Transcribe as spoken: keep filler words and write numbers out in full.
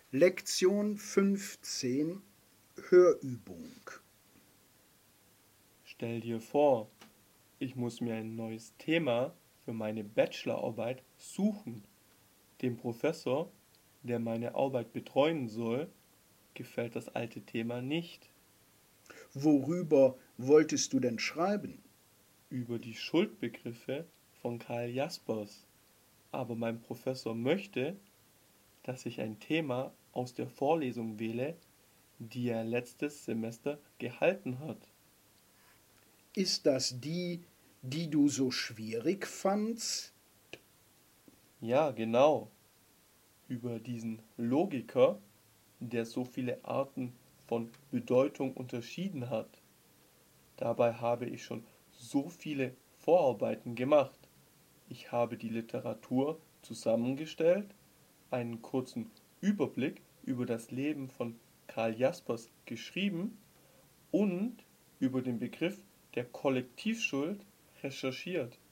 Lektion fünfzehn Hörübung. Stell dir vor, ich muss mir ein neues Thema für meine Bachelorarbeit suchen. Dem Professor, der meine Arbeit betreuen soll, gefällt das alte Thema nicht. Worüber wolltest du denn schreiben? Über die Schuldbegriffe von Karl Jaspers. Aber mein Professor möchte, dass ich ein Thema aus der Vorlesung wähle, die er letztes Semester gehalten hat. Ist das die, die du so schwierig fandst? Ja, genau. Über diesen Logiker, der so viele Arten von Bedeutung unterschieden hat. Dabei habe ich schon so viele Vorarbeiten gemacht. Ich habe die Literatur zusammengestellt, einen kurzen Überblick über das Leben von Karl Jaspers geschrieben und über den Begriff der Kollektivschuld recherchiert.